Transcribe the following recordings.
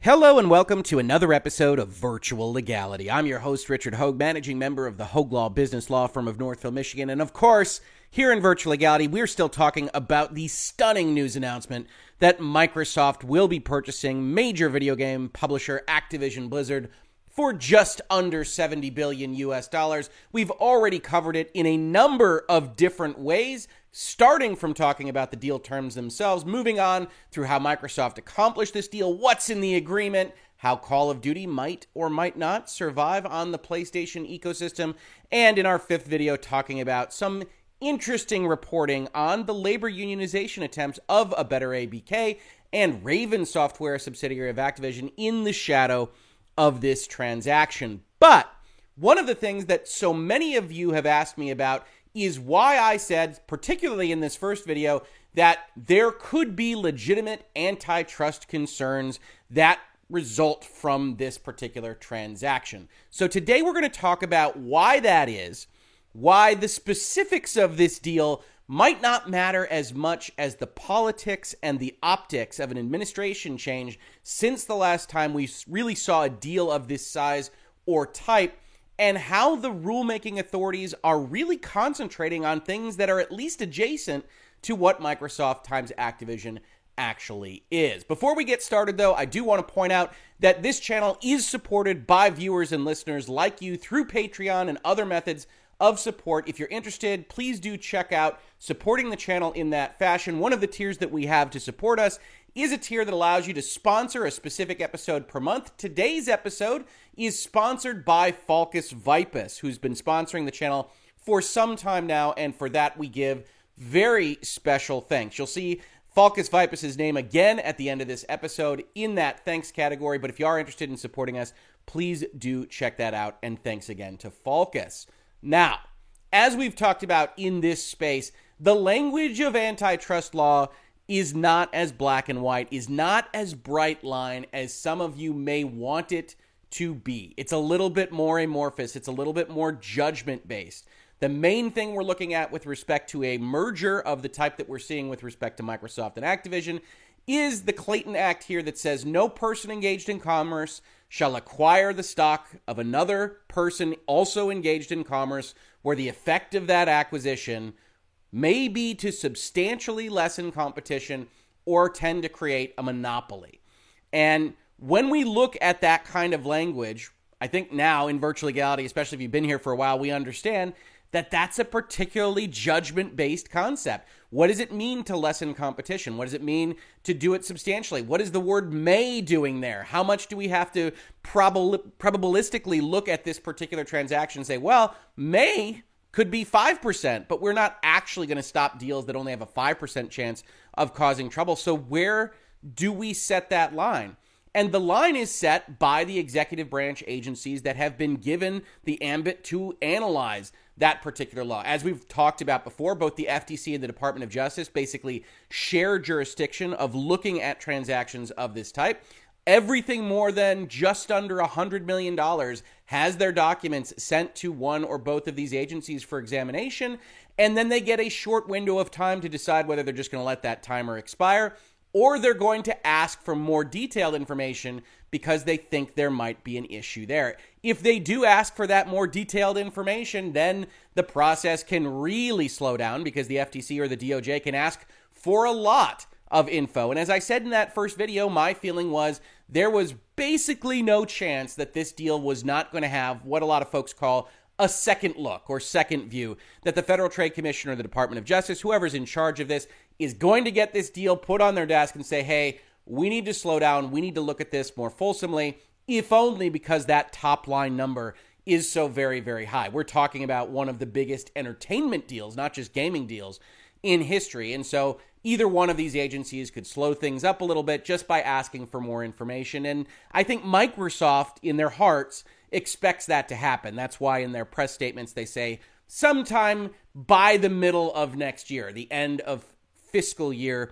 Hello and welcome to another episode of Virtual Legality. I'm your host, Richard Hogue, managing member of the Hogue Law business law firm of Northville, Michigan. And of course, here in Virtual Legality, we're still talking about the stunning news announcement that Microsoft will be purchasing major video game publisher Activision Blizzard for just under $70 billion US. We've already covered it in a number of different ways, starting from talking about the deal terms themselves, moving on through how Microsoft accomplished this deal, what's in the agreement, how Call of Duty might or might not survive on the PlayStation ecosystem, and in our fifth video talking about some interesting reporting on the labor unionization attempts of a Better ABK and Raven Software, a subsidiary of Activision, in the shadow of this transaction. But one of the things that so many of you have asked me about is why I said, particularly in this first video, that there could be legitimate antitrust concerns that result from this particular transaction. So today we're going to talk about why that is, why the specifics of this deal might not matter as much as the politics and the optics of an administration change since the last time we really saw a deal of this size or type, and how the rulemaking authorities are really concentrating on things that are at least adjacent to what Microsoft times Activision actually is. Before we get started, though, I do want to point out that this channel is supported by viewers and listeners like you through Patreon and other methods of support. If you're interested, please do check out supporting the channel in that fashion. One of the tiers that we have to support us is a tier that allows you to sponsor a specific episode per month. Today's episode is sponsored by Falcus Vipus, who's been sponsoring the channel for some time now, and for that we give very special thanks. You'll see Falcus Vipus' name again at the end of this episode in that thanks category, but if you are interested in supporting us, please do check that out, and thanks again to Falcus. Now, as we've talked about in this space, the language of antitrust law is not as black and white, is not as bright line as some of you may want it to be. It's a little bit more amorphous. It's a little bit more judgment-based. The main thing we're looking at with respect to a merger of the type that we're seeing with respect to Microsoft and Activision is the Clayton Act here that says no person engaged in commerce shall acquire the stock of another person also engaged in commerce where the effect of that acquisition may be to substantially lessen competition or tend to create a monopoly. And when we look at that kind of language, I think now in Virtual Legality, especially if you've been here for a while, we understand that that's a particularly judgment-based concept. What does it mean to lessen competition? What does it mean to do it substantially? What is the word may doing there? How much do we have to probabilistically look at this particular transaction and say, well, may could be 5%, but we're not actually going to stop deals that only have a 5% chance of causing trouble. So where do we set that line? And the line is set by the executive branch agencies that have been given the ambit to analyze that particular law. As we've talked about before, both the FTC and the Department of Justice basically share jurisdiction of looking at transactions of this type. Everything more than just under $100 million has their documents sent to one or both of these agencies for examination, and then they get a short window of time to decide whether they're just going to let that timer expire or they're going to ask for more detailed information because they think there might be an issue there. If they do ask for that more detailed information, then the process can really slow down because the FTC or the DOJ can ask for a lot of info. And as I said in that first video, my feeling was there was basically no chance that this deal was not going to have what a lot of folks call a second look or second view, that the Federal Trade Commission or the Department of Justice, whoever's in charge of this, is going to get this deal put on their desk and say, hey, we need to slow down. We need to look at this more fulsomely, if only because that top line number is so very, very high. We're talking about one of the biggest entertainment deals, not just gaming deals, in history. And so either one of these agencies could slow things up a little bit just by asking for more information. And I think Microsoft, in their hearts, expects that to happen. That's why in their press statements they say sometime by the middle of next year, the end of fiscal year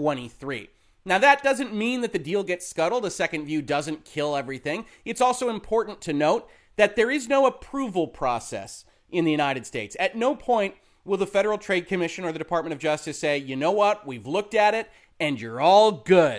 23. Now, that doesn't mean that the deal gets scuttled. A second view doesn't kill everything. It's also important to note that there is no approval process in the United States. At no point will the Federal Trade Commission or the Department of Justice say, you know what, we've looked at it and you're all good.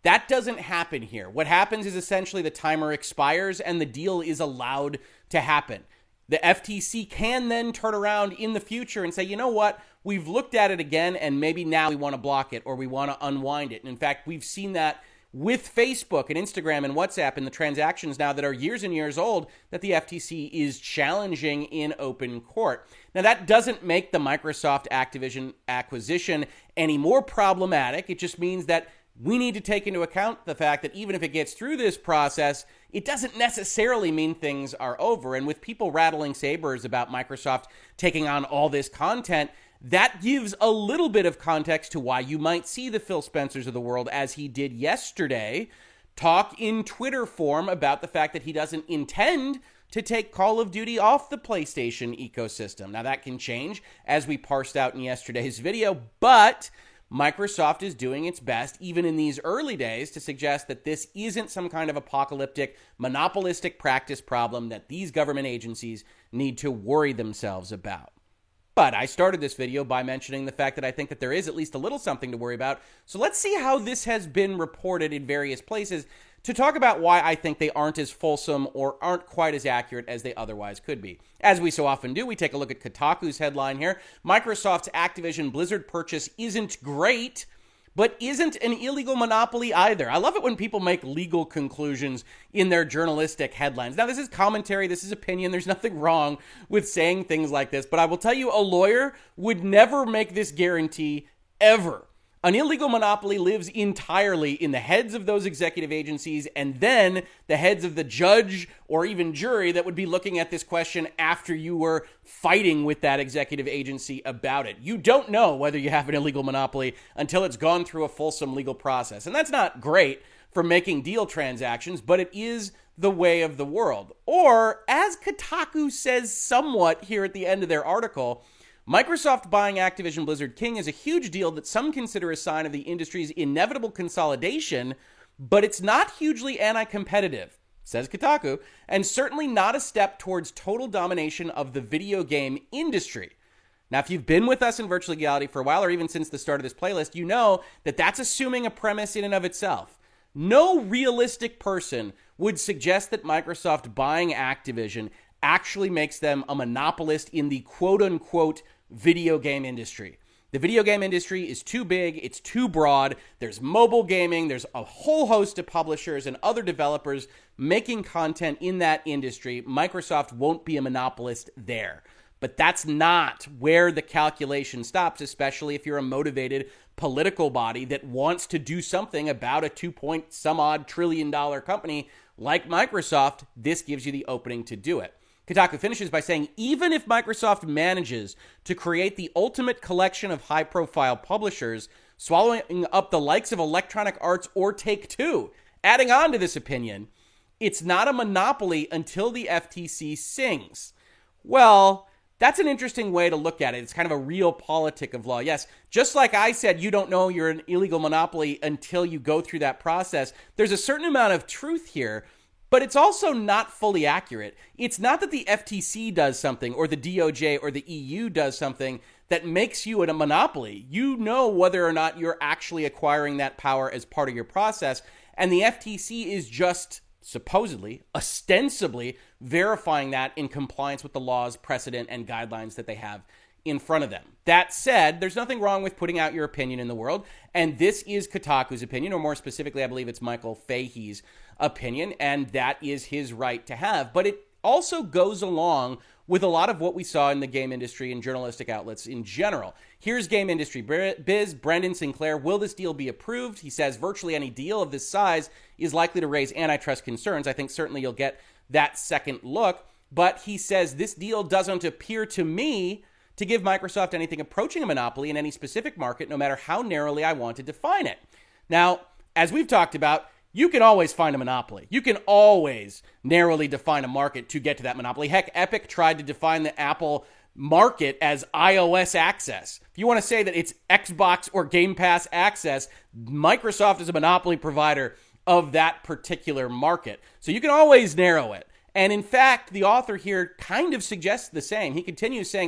That doesn't happen here. What happens is essentially the timer expires and the deal is allowed to happen. The FTC can then turn around in the future and say, you know what, we've looked at it again and maybe now we want to block it or we want to unwind it. And in fact, we've seen that with Facebook and Instagram and WhatsApp and the transactions now that are years and years old that the FTC is challenging in open court. Now, that doesn't make the Microsoft Activision acquisition any more problematic. It just means that we need to take into account the fact that even if it gets through this process, it doesn't necessarily mean things are over. And with people rattling sabers about Microsoft taking on all this content, that gives a little bit of context to why you might see the Phil Spencers of the world, as he did yesterday, talk in Twitter form about the fact that he doesn't intend to take Call of Duty off the PlayStation ecosystem. Now, that can change, as we parsed out in yesterday's video, but Microsoft is doing its best, even in these early days, to suggest that this isn't some kind of apocalyptic, monopolistic practice problem that these government agencies need to worry themselves about. But I started this video by mentioning the fact that I think that there is at least a little something to worry about. So let's see how this has been reported in various places to talk about why I think they aren't as fulsome or aren't quite as accurate as they otherwise could be. As we so often do, we take a look at Kotaku's headline here. Microsoft's Activision Blizzard purchase isn't great, but isn't an illegal monopoly either. I love it when people make legal conclusions in their journalistic headlines. Now, this is commentary, this is opinion, there's nothing wrong with saying things like this, but I will tell you, a lawyer would never make this guarantee ever. An illegal monopoly lives entirely in the heads of those executive agencies and then the heads of the judge or even jury that would be looking at this question after you were fighting with that executive agency about it. You don't know whether you have an illegal monopoly until it's gone through a fulsome legal process. And that's not great for making deal transactions, but it is the way of the world. Or, as Kotaku says somewhat here at the end of their article, Microsoft buying Activision Blizzard King is a huge deal that some consider a sign of the industry's inevitable consolidation, but it's not hugely anti-competitive, says Kotaku, and certainly not a step towards total domination of the video game industry. Now, if you've been with us in Virtual Legality for a while, or even since the start of this playlist, you know that that's assuming a premise in and of itself. No realistic person would suggest that Microsoft buying Activision actually makes them a monopolist in the quote-unquote video game industry. The video game industry is too big, it's too broad, there's mobile gaming, there's a whole host of publishers and other developers making content in that industry. Microsoft won't be a monopolist there. But that's not where the calculation stops, especially if you're a motivated political body that wants to do something about a 2-point-some-odd trillion dollar company like Microsoft. This gives you the opening to do it. Kotaku finishes by saying, even if Microsoft manages to create the ultimate collection of high-profile publishers, swallowing up the likes of Electronic Arts or Take-Two, adding on to this opinion, it's not a monopoly until the FTC sings. Well, that's an interesting way to look at it. It's kind of a real politic of law. Yes, just like I said, you don't know you're an illegal monopoly until you go through that process. There's a certain amount of truth here, but it's also not fully accurate. It's not that the FTC does something or the DOJ or the EU does something that makes you a monopoly. You know whether or not you're actually acquiring that power as part of your process, and the FTC is just supposedly, ostensibly verifying that in compliance with the laws, precedent, and guidelines that they have in front of them. That said, there's nothing wrong with putting out your opinion in the world, and this is Kotaku's opinion, or more specifically, I believe it's Michael Fahey's opinion, and that is his right to have. But it also goes along with a lot of what we saw in the game industry and journalistic outlets in general. Here's Game Industry Biz, Brendan Sinclair. Will this deal be approved? He says virtually any deal of this size is likely to raise antitrust concerns. I think certainly you'll get that second look. But he says this deal doesn't appear to me to give Microsoft anything approaching a monopoly in any specific market, no matter how narrowly I want to define it. Now, as we've talked about, you can always find a monopoly. You can always narrowly define a market to get to that monopoly. Heck, Epic tried to define the Apple market as iOS access. If you want to say that it's Xbox or Game Pass access, Microsoft is a monopoly provider of that particular market. So you can always narrow it. And in fact, the author here kind of suggests the same. He continues saying,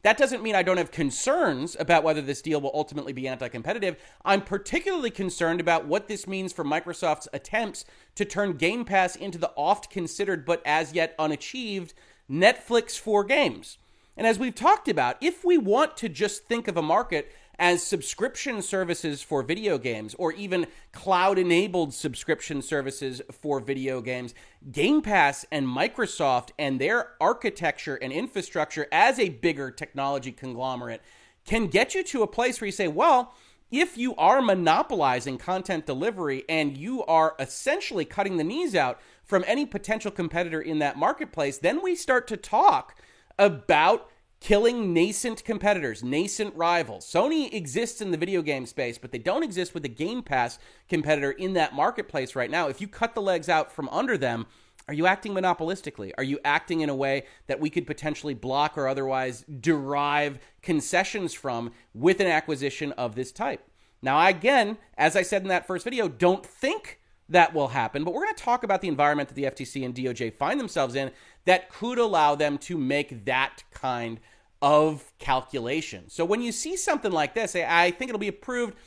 That doesn't mean I don't have concerns about whether this deal will ultimately be anti-competitive. I'm particularly concerned about what this means for Microsoft's attempts to turn Game Pass into the oft-considered but as yet unachieved Netflix for games. And as we've talked about, if we want to just think of a market as subscription services for video games, or even cloud-enabled subscription services for video games, Game Pass and Microsoft and their architecture and infrastructure as a bigger technology conglomerate can get you to a place where you say, well, if you are monopolizing content delivery and you are essentially cutting the knees out from any potential competitor in that marketplace, then we start to talk about killing nascent competitors, nascent rivals. Sony exists in the video game space, but they don't exist with a Game Pass competitor in that marketplace right now. If you cut the legs out from under them, are you acting monopolistically? Are you acting in a way that we could potentially block or otherwise derive concessions from with an acquisition of this type? Now, again, as I said in that first video, don't think that will happen, but we're going to talk about the environment that the FTC and DOJ find themselves in that could allow them to make that kind of calculation. So when you see something like this, I think it'll be approved,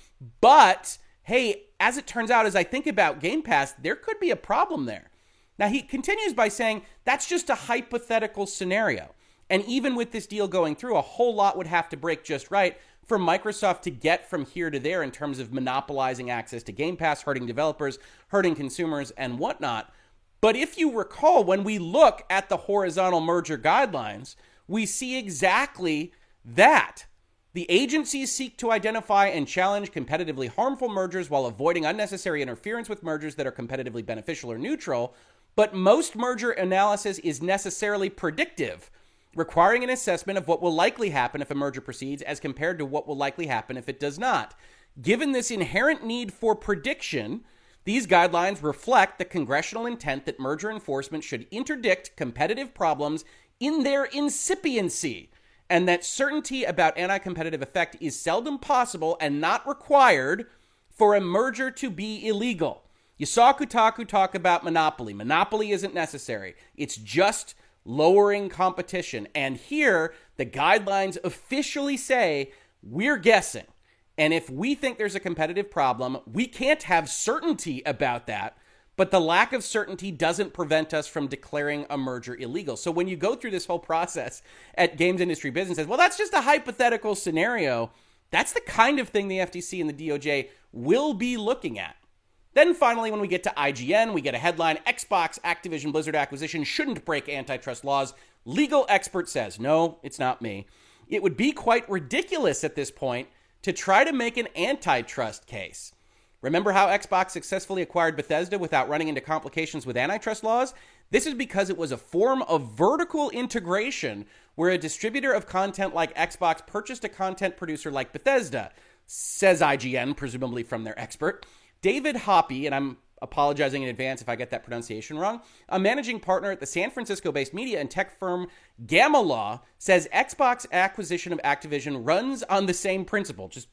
but hey, as it turns out, as I think about Game Pass, there could be a problem there. Now, he continues by saying that's just a hypothetical scenario. And even with this deal going through, a whole lot would have to break just right for Microsoft to get from here to there in terms of monopolizing access to Game Pass, hurting developers, hurting consumers, and whatnot. But if you recall, when we look at the horizontal merger guidelines, we see exactly that. The agencies seek to identify and challenge competitively harmful mergers while avoiding unnecessary interference with mergers that are competitively beneficial or neutral. But most merger analysis is necessarily predictive, requiring an assessment of what will likely happen if a merger proceeds as compared to what will likely happen if it does not. Given this inherent need for prediction, these guidelines reflect the congressional intent that merger enforcement should interdict competitive problems in their incipiency, and that certainty about anti-competitive effect is seldom possible and not required for a merger to be illegal. You saw Kotaku talk about monopoly. Monopoly isn't necessary. It's just lowering competition. And here, the guidelines officially say, we're guessing. And if we think there's a competitive problem, we can't have certainty about that. But the lack of certainty doesn't prevent us from declaring a merger illegal. So when you go through this whole process at Games Industry Business, says, well, that's just a hypothetical scenario. That's the kind of thing the FTC and the DOJ will be looking at. Then finally, when we get to IGN, we get a headline, Xbox Activision Blizzard acquisition shouldn't break antitrust laws. Legal expert says, no, it's not me. It would be quite ridiculous at this point to try to make an antitrust case. Remember how Xbox successfully acquired Bethesda without running into complications with antitrust laws? This is because it was a form of vertical integration where a distributor of content like Xbox purchased a content producer like Bethesda, says IGN, presumably from their expert. David Hoppe, and I'm apologizing in advance if I get that pronunciation wrong, a managing partner at the San Francisco-based media and tech firm Gamma Law, says Xbox acquisition of Activision runs on the same principle, just,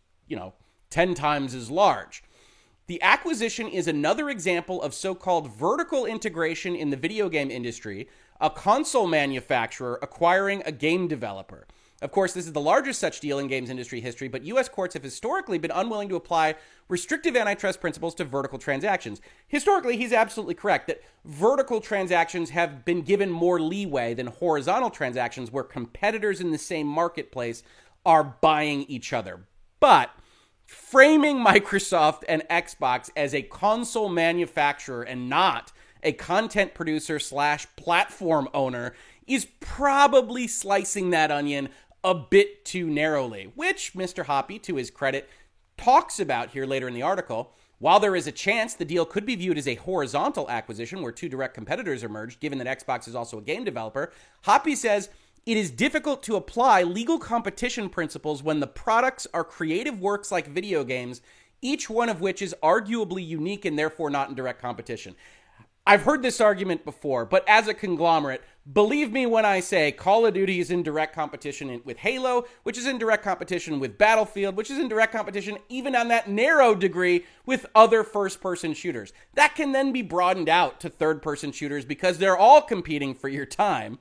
10 times as large. The acquisition is another example of so-called vertical integration in the video game industry, a console manufacturer acquiring a game developer. Of course, this is the largest such deal in games industry history, but U.S. courts have historically been unwilling to apply restrictive antitrust principles to vertical transactions. Historically, he's absolutely correct that vertical transactions have been given more leeway than horizontal transactions where competitors in the same marketplace are buying each other. But framing Microsoft and Xbox as a console manufacturer and not a content producer / platform owner is probably slicing that onion a bit too narrowly, which Mr. Hoppe, to his credit, talks about here later in the article. While there is a chance the deal could be viewed as a horizontal acquisition where two direct competitors are merged, given that Xbox is also a game developer, Hoppe says it is difficult to apply legal competition principles when the products are creative works like video games, each one of which is arguably unique and therefore not in direct competition. I've heard this argument before, but as a conglomerate, believe me when I say Call of Duty is in direct competition with Halo, which is in direct competition with Battlefield, which is in direct competition even on that narrow degree with other first-person shooters. That can then be broadened out to third-person shooters because they're all competing for your time.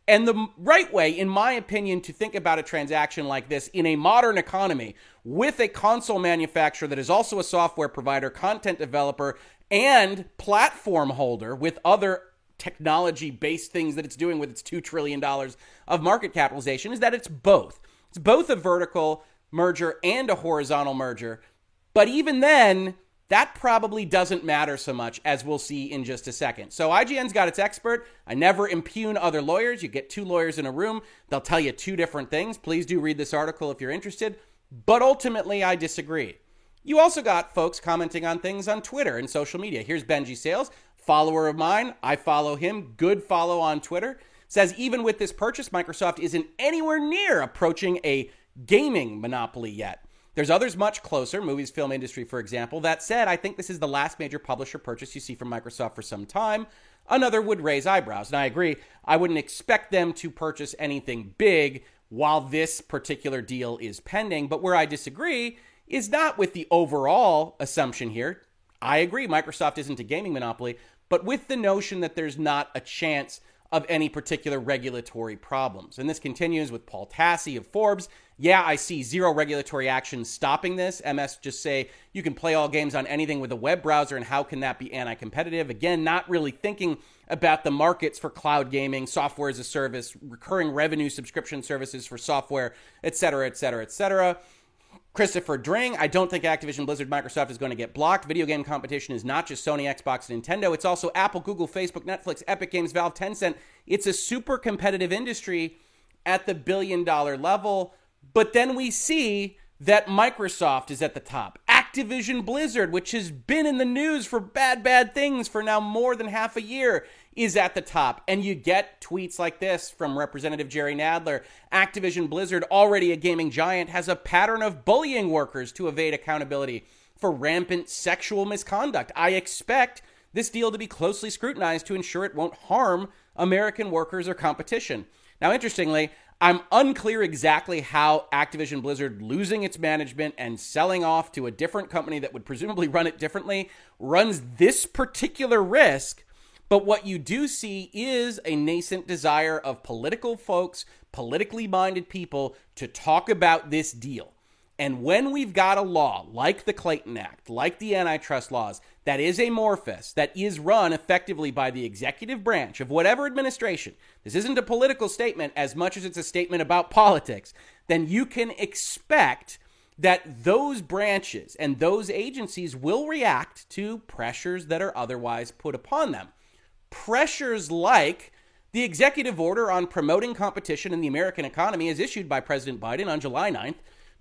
And the right way, in my opinion, to think about a transaction like this in a modern economy with a console manufacturer that is also a software provider, content developer, and platform holder with other technology-based things that it's doing with its $2 trillion of market capitalization, is that it's both. It's both a vertical merger and a horizontal merger. But even then, that probably doesn't matter so much, as we'll see in just a second. So IGN's got its expert. I never impugn other lawyers. You get two lawyers in a room. They'll tell you two different things. Please do read this article if you're interested. But ultimately, I disagree. You also got folks commenting on things on Twitter and social media. Here's Benji Sales, follower of mine. I follow him. Good follow on Twitter. Says, even with this purchase, Microsoft isn't anywhere near approaching a gaming monopoly yet. There's others much closer, movies, film industry, for example. That said, I think this is the last major publisher purchase you see from Microsoft for some time. Another would raise eyebrows. And I agree, I wouldn't expect them to purchase anything big while this particular deal is pending. But where I disagree is not with the overall assumption here. I agree, Microsoft isn't a gaming monopoly, but with the notion that there's not a chance of any particular regulatory problems. And this continues with Paul Tassi of Forbes. Yeah, I see zero regulatory action stopping this. MS just say you can play all games on anything with a web browser, and how can that be anti-competitive? Again, not really thinking about the markets for cloud gaming, software as a service, recurring revenue subscription services for software, et cetera, et cetera, et cetera. Christopher Dring, I don't think Activision Blizzard Microsoft is going to get blocked. Video game competition is not just Sony, Xbox, and Nintendo. It's also Apple, Google, Facebook, Netflix, Epic Games, Valve, Tencent. It's a super competitive industry at the billion-dollar level. But then we see that Microsoft is at the top. Activision Blizzard, which has been in the news for bad things for now more than half a year, is at the top. And you get tweets like this from Representative Jerry Nadler. Activision Blizzard, already a gaming giant, has a pattern of bullying workers to evade accountability for rampant sexual misconduct. I expect this deal to be closely scrutinized to ensure it won't harm American workers or competition. Now, interestingly, I'm unclear exactly how Activision Blizzard losing its management and selling off to a different company that would presumably run it differently runs this particular risk. But what you do see is a nascent desire of political folks, politically minded people, to talk about this deal. And when we've got a law like the Clayton Act, like the antitrust laws, that is amorphous, that is run effectively by the executive branch of whatever administration, this isn't a political statement as much as it's a statement about politics, then you can expect that those branches and those agencies will react to pressures that are otherwise put upon them. Pressures like the executive order on promoting competition in the American economy is issued by President Biden on July 9th,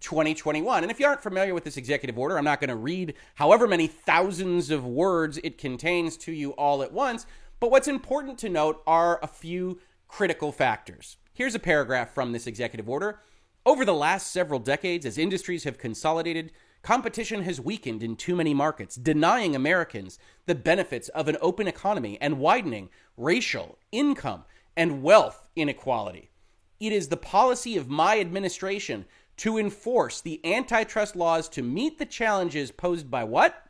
2021. And if you aren't familiar with this executive order, I'm not going to read however many thousands of words it contains to you all at once. But what's important to note are a few critical factors. Here's a paragraph from this executive order. Over the last several decades, as industries have consolidated, competition has weakened in too many markets, denying Americans the benefits of an open economy and widening racial, income, and wealth inequality. It is the policy of my administration to enforce the antitrust laws to meet the challenges posed by what?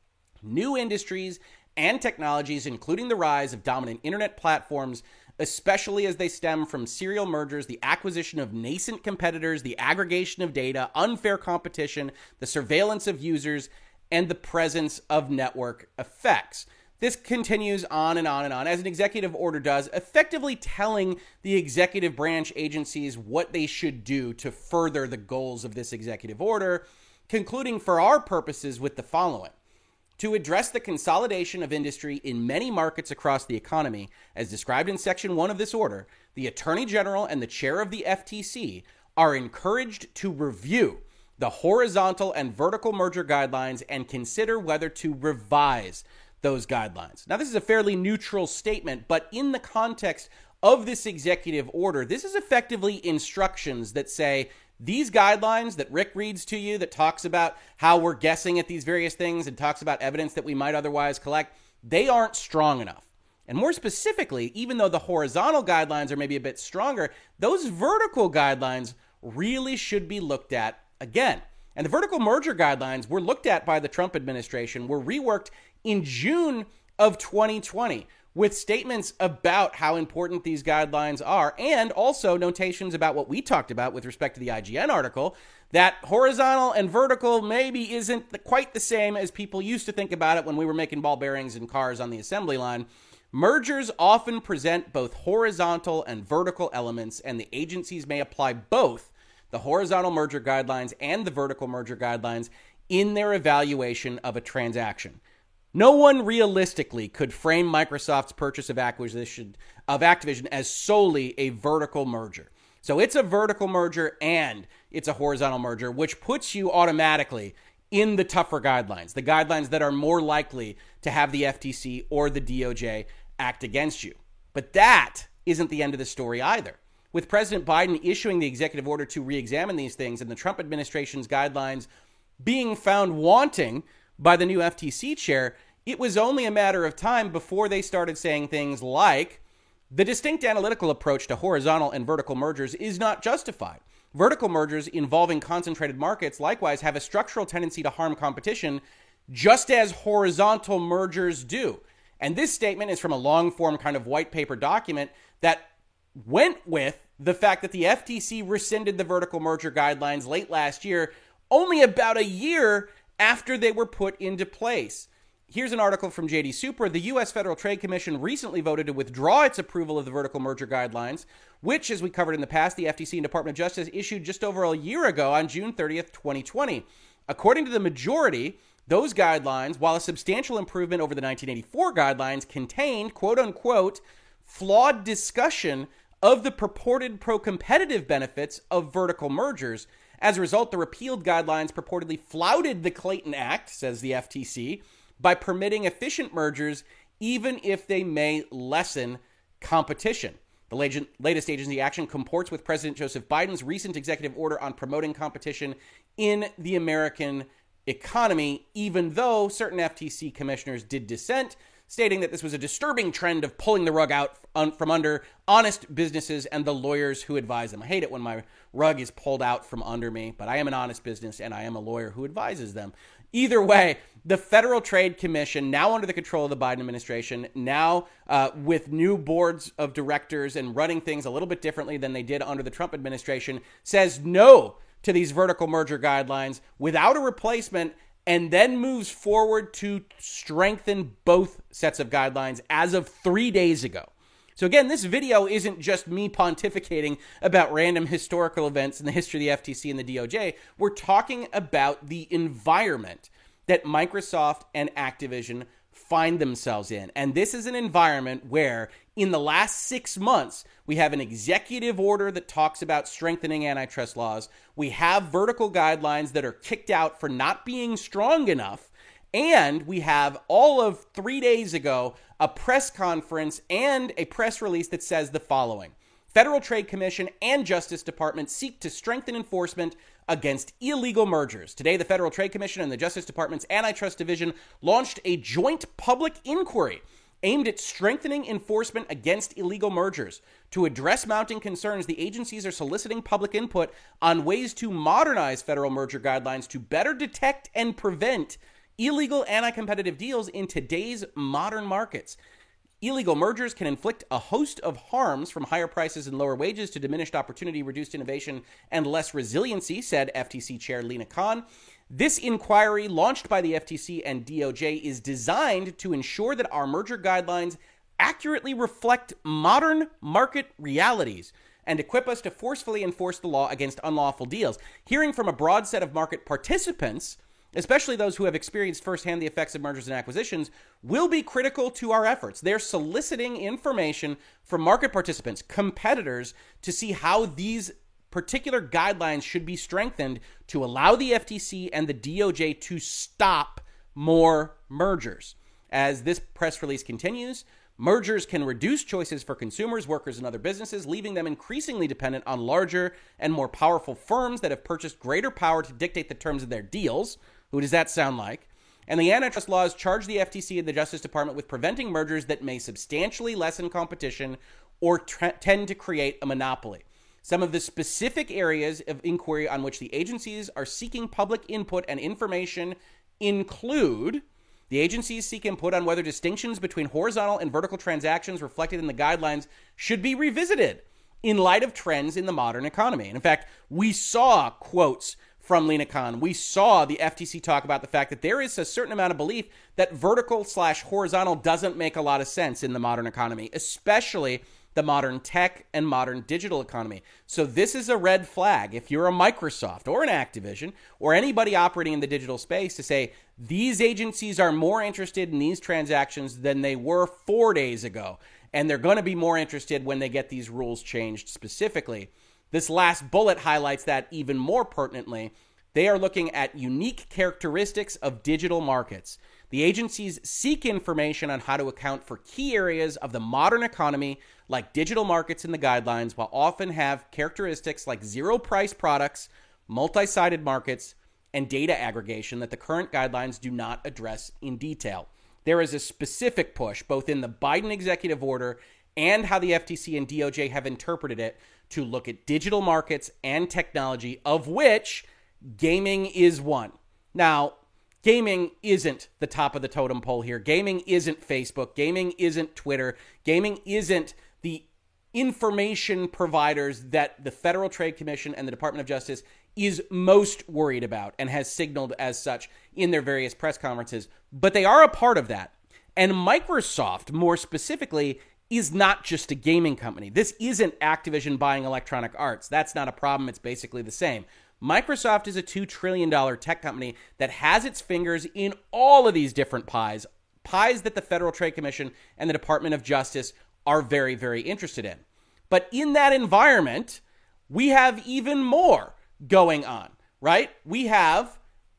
New industries and technologies, including the rise of dominant internet platforms, especially as they stem from serial mergers, the acquisition of nascent competitors, the aggregation of data, unfair competition, the surveillance of users, and the presence of network effects. This continues on and on and on, as an executive order does, effectively telling the executive branch agencies what they should do to further the goals of this executive order, concluding for our purposes with the following. To address the consolidation of industry in many markets across the economy, as described in Section 1 of this order, the Attorney General and the Chair of the FTC are encouraged to review the horizontal and vertical merger guidelines and consider whether to revise those guidelines. Now, this is a fairly neutral statement, but in the context of this executive order, this is effectively instructions that say these guidelines that Rick reads to you that talks about how we're guessing at these various things and talks about evidence that we might otherwise collect, they aren't strong enough. And more specifically, even though the horizontal guidelines are maybe a bit stronger, those vertical guidelines really should be looked at again. And the vertical merger guidelines were looked at by the Trump administration, were reworked in June of 2020, with statements about how important these guidelines are, and also notations about what we talked about with respect to the IGN article, that horizontal and vertical maybe isn't quite the same as people used to think about it when we were making ball bearings in cars on the assembly line. Mergers often present both horizontal and vertical elements, and the agencies may apply both the horizontal merger guidelines and the vertical merger guidelines in their evaluation of a transaction. No one realistically could frame Microsoft's purchase of Activision as solely a vertical merger. So it's a vertical merger and it's a horizontal merger, which puts you automatically in the tougher guidelines, the guidelines that are more likely to have the FTC or the DOJ act against you. But that isn't the end of the story either. With President Biden issuing the executive order to re-examine these things and the Trump administration's guidelines being found wanting by the new FTC chair, it was only a matter of time before they started saying things like, the distinct analytical approach to horizontal and vertical mergers is not justified. Vertical mergers involving concentrated markets likewise have a structural tendency to harm competition, just as horizontal mergers do. And this statement is from a long-form kind of white paper document that went with the fact that the FTC rescinded the vertical merger guidelines late last year, only about a year after they were put into place. Here's an article from JD Super. The U.S. Federal Trade Commission recently voted to withdraw its approval of the vertical merger guidelines, which, as we covered in the past, the FTC and Department of Justice issued just over a year ago on June 30th, 2020. According to the majority, those guidelines, while a substantial improvement over the 1984 guidelines, contained, quote-unquote, flawed discussion of the purported pro-competitive benefits of vertical mergers. As a result, the repealed guidelines purportedly flouted the Clayton Act, says the FTC, by permitting efficient mergers even if they may lessen competition. The latest agency action comports with President Joseph Biden's recent executive order on promoting competition in the American economy, even though certain FTC commissioners did dissent, stating that this was a disturbing trend of pulling the rug out from under honest businesses and the lawyers who advise them. I hate it when my rug is pulled out from under me, but I am an honest business and I am a lawyer who advises them. Either way, the Federal Trade Commission, now under the control of the Biden administration, now with new boards of directors and running things a little bit differently than they did under the Trump administration, says no to these vertical merger guidelines without a replacement, and then moves forward to strengthen both sets of guidelines as of 3 days ago. So again, this video isn't just me pontificating about random historical events in the history of the FTC and the DOJ. We're talking about the environment that Microsoft and Activision find themselves in. And this is an environment where in the last 6 months, we have an executive order that talks about strengthening antitrust laws. We have vertical guidelines that are kicked out for not being strong enough. And we have all of 3 days ago, a press conference and a press release that says the following. Federal Trade Commission and Justice Department seek to strengthen enforcement against illegal mergers. Today, the Federal Trade Commission and the Justice Department's Antitrust Division launched a joint public inquiry aimed at strengthening enforcement against illegal mergers. To address mounting concerns, the agencies are soliciting public input on ways to modernize federal merger guidelines to better detect and prevent illegal anti-competitive deals in today's modern markets. Illegal mergers can inflict a host of harms, from higher prices and lower wages to diminished opportunity, reduced innovation, and less resiliency, said FTC Chair Lina Khan. This inquiry, launched by the FTC and DOJ, is designed to ensure that our merger guidelines accurately reflect modern market realities and equip us to forcefully enforce the law against unlawful deals. Hearing from a broad set of market participants, especially those who have experienced firsthand the effects of mergers and acquisitions, will be critical to our efforts. They're soliciting information from market participants, competitors, to see how these particular guidelines should be strengthened to allow the FTC and the DOJ to stop more mergers. As this press release continues, mergers can reduce choices for consumers, workers, and other businesses, leaving them increasingly dependent on larger and more powerful firms that have purchased greater power to dictate the terms of their deals. Who does that sound like? And the antitrust laws charge the FTC and the Justice Department with preventing mergers that may substantially lessen competition or tend to create a monopoly. Some of the specific areas of inquiry on which the agencies are seeking public input and information include The agencies seek input on whether distinctions between horizontal and vertical transactions reflected in the guidelines should be revisited in light of trends in the modern economy. And in fact, we saw quotes from Lina Khan. We saw the FTC talk about the fact that there is a certain amount of belief that vertical/horizontal doesn't make a lot of sense in the modern economy, especially the modern tech and modern digital economy. So this is a red flag if you're a Microsoft or an Activision or anybody operating in the digital space to say these agencies are more interested in these transactions than they were 4 days ago. And they're going to be more interested when they get these rules changed specifically. This last bullet highlights that even more pertinently. They are looking at unique characteristics of digital markets. The agencies seek information on how to account for key areas of the modern economy, like digital markets in the guidelines, while often have characteristics like zero-price products, multi-sided markets, and data aggregation that the current guidelines do not address in detail. There is a specific push, both in the Biden executive order and how the FTC and DOJ have interpreted it, to look at digital markets and technology, of which gaming is one. Now, gaming isn't the top of the totem pole here. Gaming isn't Facebook. Gaming isn't Twitter. Gaming isn't the information providers that the Federal Trade Commission and the Department of Justice is most worried about and has signaled as such in their various press conferences. But they are a part of that. And Microsoft, more specifically, is not just a gaming company. This isn't Activision buying Electronic Arts. That's not a problem. It's basically the same. Microsoft is a $2 trillion tech company that has its fingers in all of these different pies that the Federal Trade Commission and the Department of Justice are very, very interested in. But in that environment, we have even more going on, right? We have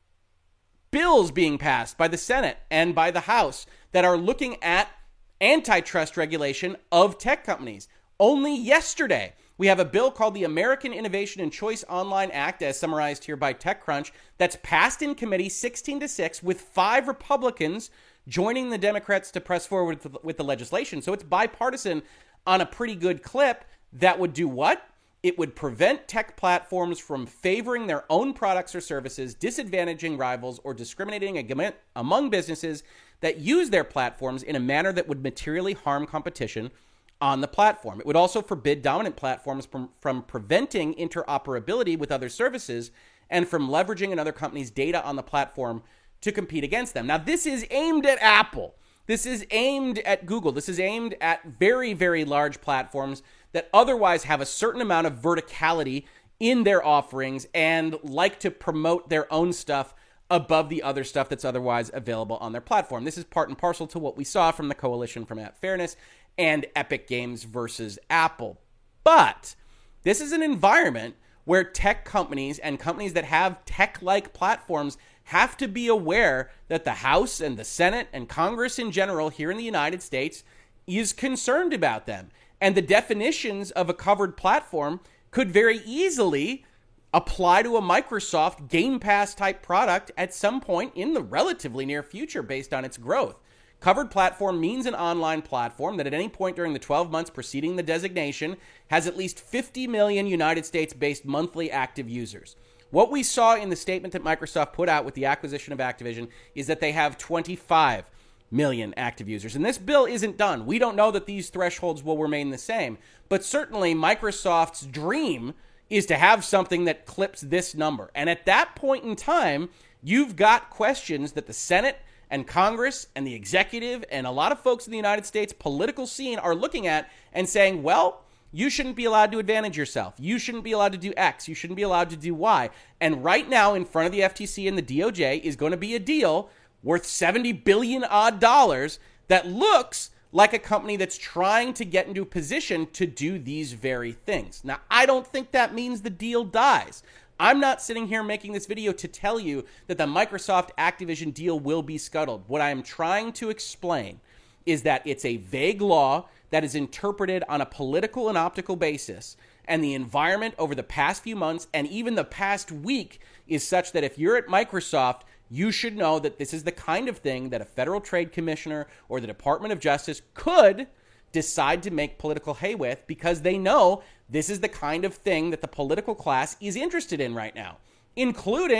bills being passed by the Senate and by the House that are looking at antitrust regulation of tech companies. Only yesterday, we have a bill called the American Innovation and Choice Online Act, as summarized here by TechCrunch, that's passed in committee 16-6 with 5 Republicans joining the Democrats to press forward with the legislation. So it's bipartisan on a pretty good clip that would do what? It would prevent tech platforms from favoring their own products or services, disadvantaging rivals, or discriminating among businesses that use their platforms in a manner that would materially harm competition on the platform. It would also forbid dominant platforms from preventing interoperability with other services and from leveraging another company's data on the platform to compete against them. Now, this is aimed at Apple. This is aimed at Google. This is aimed at very, very large platforms that otherwise have a certain amount of verticality in their offerings and like to promote their own stuff above the other stuff that's otherwise available on their platform. This is part and parcel to what we saw from the Coalition for App Fairness and Epic Games versus Apple. But this is an environment where tech companies and companies that have tech-like platforms have to be aware that the House and the Senate and Congress in general here in the United States is concerned about them. And the definitions of a covered platform could very easily apply to a Microsoft Game Pass type product at some point in the relatively near future based on its growth. Covered platform means an online platform that at any point during the 12 months preceding the designation has at least 50 million United States-based monthly active users. What we saw in the statement that Microsoft put out with the acquisition of Activision is that they have 25 million active users. And this bill isn't done. We don't know that these thresholds will remain the same. But certainly Microsoft's dream is to have something that clips this number. And at that point in time, you've got questions that the Senate and Congress and the executive and a lot of folks in the United States political scene are looking at and saying, well, you shouldn't be allowed to advantage yourself. You shouldn't be allowed to do X. You shouldn't be allowed to do Y. And right now in front of the FTC and the DOJ is going to be a deal worth $70 billion odd that looks like a company that's trying to get into a position to do these very things. Now, I don't think that means the deal dies. I'm not sitting here making this video to tell you that the Microsoft Activision deal will be scuttled. What I am trying to explain is that it's a vague law that is interpreted on a political and optical basis, and the environment over the past few months and even the past week is such that if you're at Microsoft, you should know that this is the kind of thing that a federal trade commissioner or the Department of Justice could decide to make political hay with, because they know this is the kind of thing that the political class is interested in right now, including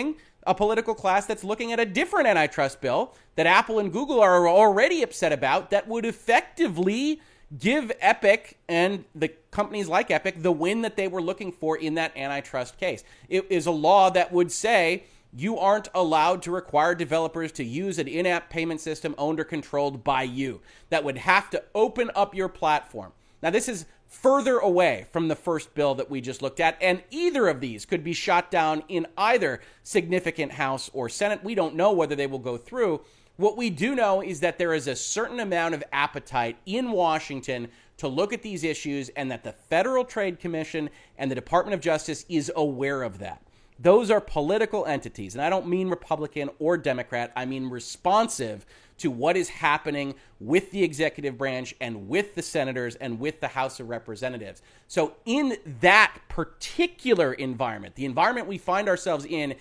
a political class that's looking at a different antitrust bill that Apple and Google are already upset about that would effectively give Epic and the companies like Epic the win that they were looking for in that antitrust case. It is a law that would say you aren't allowed to require developers to use an in-app payment system owned or controlled by you. That would have to open up your platform. Now, this is further away from the first bill that we just looked at, and either of these could be shot down in either significant House or Senate. We don't know whether they will go through. What we do know is that there is a certain amount of appetite in Washington to look at these issues, and that the Federal Trade Commission and the Department of Justice is aware of that. Those are political entities, and I don't mean Republican or Democrat. I mean responsive to what is happening with the executive branch and with the senators and with the House of Representatives. So in that particular environment, the environment we find ourselves in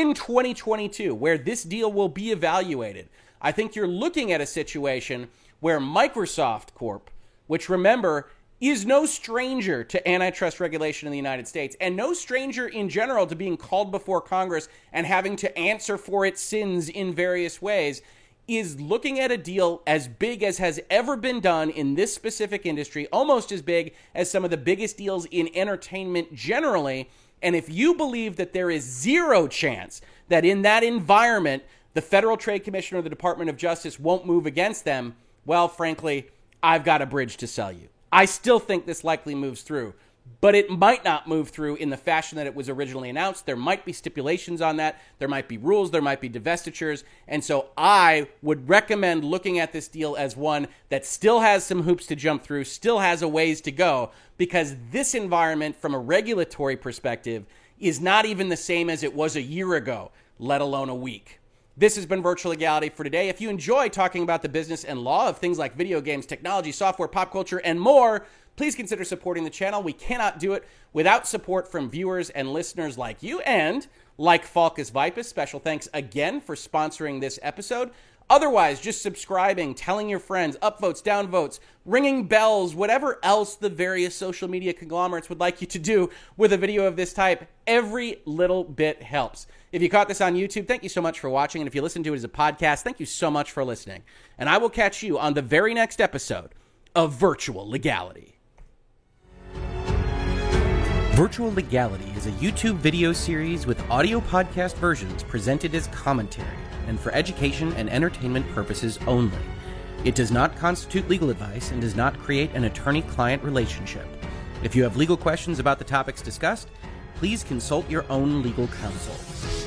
2022, where this deal will be evaluated, I think you're looking at a situation where Microsoft Corp., which, remember, is no stranger to antitrust regulation in the United States and no stranger in general to being called before Congress and having to answer for its sins in various ways, is looking at a deal as big as has ever been done in this specific industry, almost as big as some of the biggest deals in entertainment generally. And if you believe that there is zero chance that in that environment, the Federal Trade Commission or the Department of Justice won't move against them, well, frankly, I've got a bridge to sell you. I still think this likely moves through, but it might not move through in the fashion that it was originally announced. There might be stipulations on that. There might be rules. There might be divestitures. And so I would recommend looking at this deal as one that still has some hoops to jump through, still has a ways to go, because this environment from a regulatory perspective is not even the same as it was a year ago, let alone a week. This has been Virtual Legality for today. If you enjoy talking about the business and law of things like video games, technology, software, pop culture, and more, please consider supporting the channel. We cannot do it without support from viewers and listeners like you. And like Falcus Vipus, special thanks again for sponsoring this episode. Otherwise, just subscribing, telling your friends, upvotes, downvotes, ringing bells, whatever else the various social media conglomerates would like you to do with a video of this type, every little bit helps. If you caught this on YouTube, thank you so much for watching. And if you listen to it as a podcast, thank you so much for listening. And I will catch you on the very next episode of Virtual Legality. Virtual Legality is a YouTube video series with audio podcast versions presented as commentary and for education and entertainment purposes only. It does not constitute legal advice and does not create an attorney-client relationship. If you have legal questions about the topics discussed, please consult your own legal counsel.